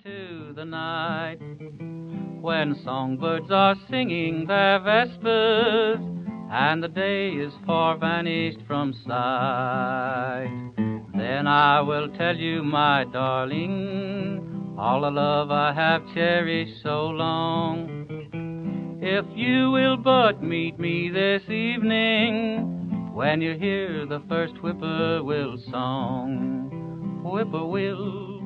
into the night, when songbirds are singing their vespers, and the day is far vanished from sight. Then I will tell you, my darling, all the love I have cherished so long. If you will but meet me this evening, when you hear the first whippoorwill song. Whippoorwill,